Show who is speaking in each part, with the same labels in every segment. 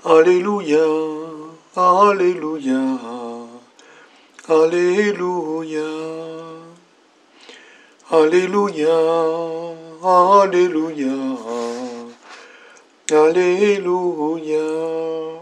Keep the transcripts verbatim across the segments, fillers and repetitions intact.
Speaker 1: 哈利路亞，哈利路亞，哈利路亞，哈利路亞，哈利路亞，哈利路亞。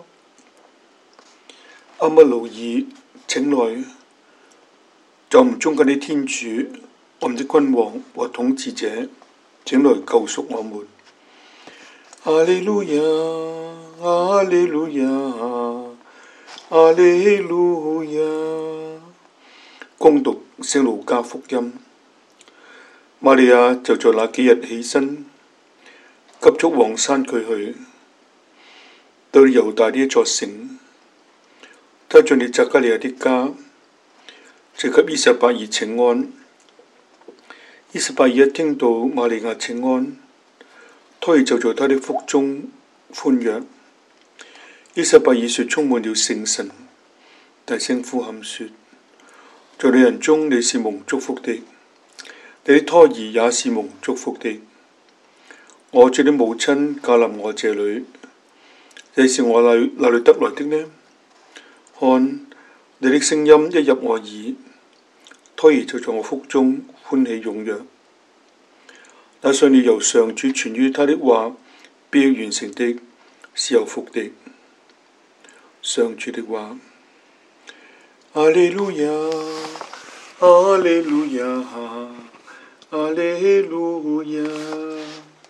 Speaker 1: 阿默奴耳，請來，在我們中間的天主，我們的君王和統治者，請來救贖我們。哈利路亞，哈利路亞，哈利路亞。恭讀聖路加福音。瑪利亞就在那幾日起身，急速往山區去，到了猶大的一座城。他進了匝加利亞的家，就給依撒伯爾請安。依撒伯爾一聽到瑪利亞請安，胎兒就在他的腹中歡躍。依撒伯爾說：充滿了聖神，大聲呼喊說：在女人中你是蒙祝福的，你的胎兒也是蒙祝福的。我主的母親駕臨我這裏，這是我哪哪裏得來的呢？看，你的聲音一入我耳，胎兒就在我腹中歡喜踴躍。那信了由上主傳於他的話必要完成的，是有福的。上主的話。哈利路亞，哈利路亞，哈利路亞。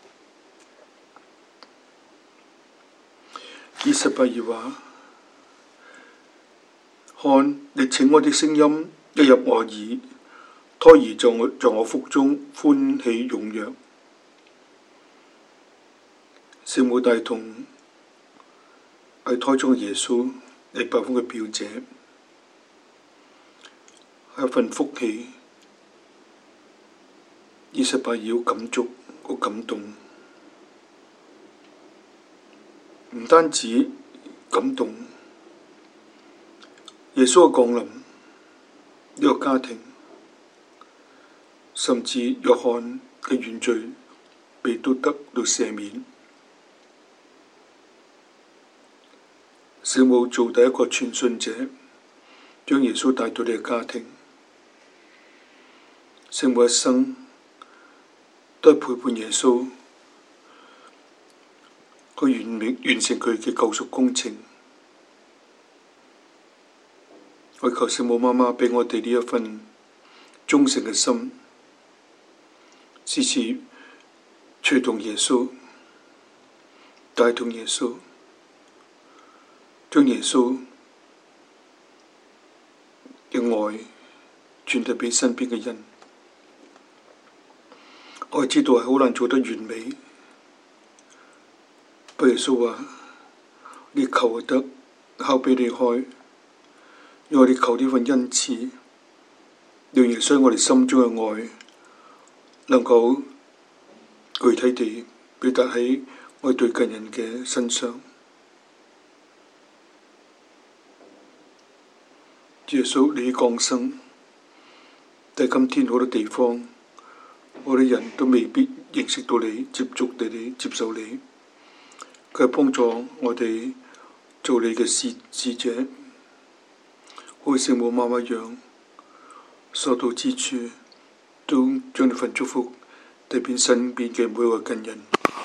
Speaker 1: 依撒伯爾話：看，你請安的聲音一入我耳，胎兒在我在我腹中歡喜踴躍。聖母帶同喺胎中嘅耶穌，係百夫嘅表姐，係一份福氣。依撒伯爾好感觸，好感動，唔單止感動，耶穌嘅降臨呢個家庭，甚至約翰嘅原罪被都得到赦免。聖母做第一個傳信者，將耶穌帶到你嘅家庭。聖母一生都係陪伴耶穌，去完完成佢嘅救贖工程。我求聖母媽媽畀我哋呢一份忠誠嘅心，時時隨同耶穌，帶動耶穌。將耶穌嘅愛傳遞畀身邊嘅人。我知道係好難做得完美，不過耶穌話：你求就得，敲畀你開。因為我哋求呢份恩賜，讓耶穌喺我哋心中嘅愛能夠具體地表達喺我哋對近人嘅身上。耶穌你降生，但係今天好多地方，好多人都未必認識到你、接觸你哋、接受你。佢係幫助我哋做你嘅使使者，好似聖母媽媽一樣，所到之處都將呢份祝福帶遍身邊嘅每一個近人。